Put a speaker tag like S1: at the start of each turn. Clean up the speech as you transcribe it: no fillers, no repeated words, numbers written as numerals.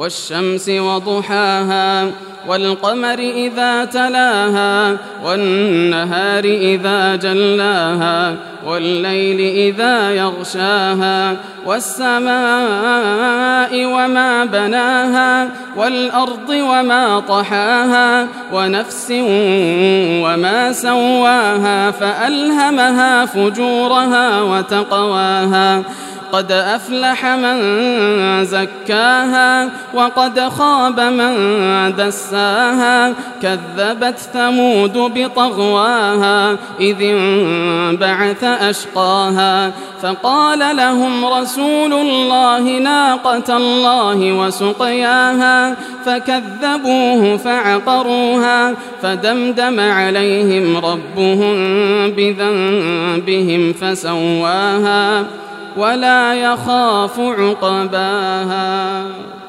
S1: والشمس وضحاها والقمر إذا تلاها والنهار إذا جلاها والليل إذا يغشاها والسماء وما بناها والأرض وما طحاها ونفس وما سواها فألهمها فجورها وتقواها قد أفلح من زكاها وقد خاب من دساها كذبت ثمود بطغواها إذ انبعث أشقاها فقال لهم رسول الله ناقة الله وسقياها فكذبوه فعقروها فدمدم عليهم ربهم بذنبهم فسواها ولا يخاف عقباها.